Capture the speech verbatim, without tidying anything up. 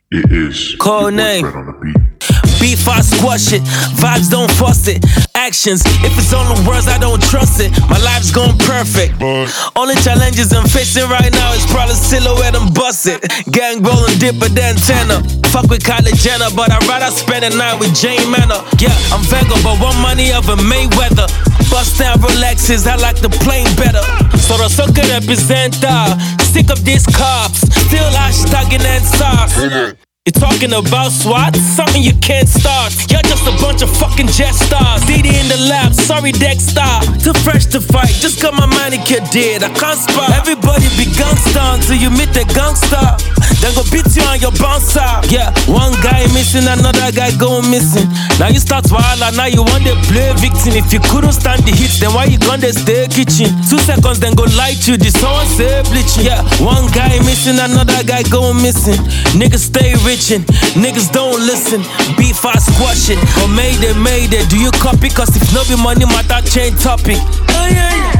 It is. Code name. On the beat. Beef, I squash it. Vibes, don't fuss it. Actions, if it's only words, I don't trust it. My life's gone perfect. But only challenges I'm facing right now is probably silhouette and bust it. Gang rolling dipper than tenor. Fuck with Kylie Jenner, but I'd rather spend a night with Jane Manor. Yeah, I'm Vega, but one money of a Mayweather. Bust down Rolexes, I like the plane better. So the sucker representa. Sick of these cops, still hashtagging and sauce. You're talking about SWAT, something you can't start. You're just a bunch of fucking jet stars. D D in the lab, sorry Dexter. Too fresh to fight, just got my manicure did. I can't spot. Everybody be gangsta until you meet the gangster. Then go beat you on your bouncer. Yeah, one guy missing, another guy going missing. Now you start wild and now you want to play victim. If you couldn't stand the hits, then why you gonna stay kitchen? Two seconds, then go light you, this someone say bleaching. Yeah, one guy missing, another guy going missing. Niggas stay rich. Niggas don't listen, beef I squash it. Or made it, made it, do you copy? Cause if no be money, matter change topic. Oh yeah, yeah.